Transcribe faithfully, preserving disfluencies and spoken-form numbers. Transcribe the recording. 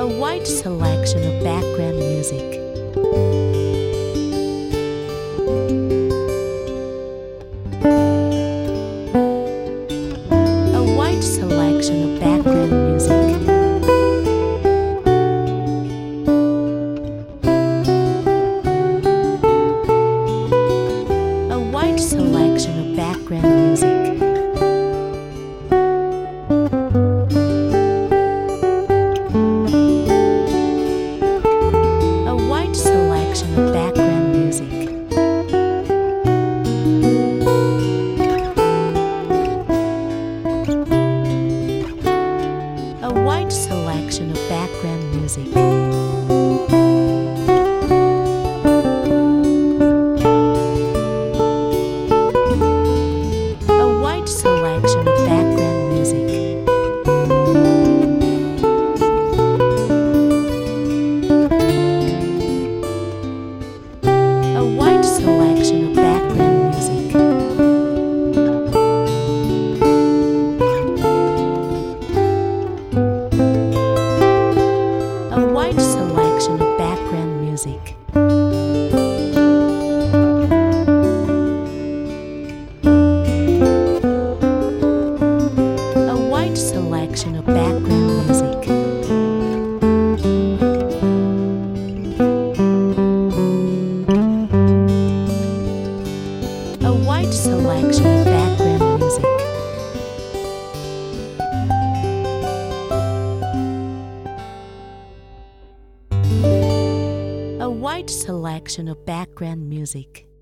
A wide selection of background music. A wide selection of background music. A wide selection of background music. A wide selection of background music. A wide selection of background music. A wide selection of background music. A wide selection of background music. A wide selection of background music. A wide selection of background music. A wide selection of background music. A wide selection of background music.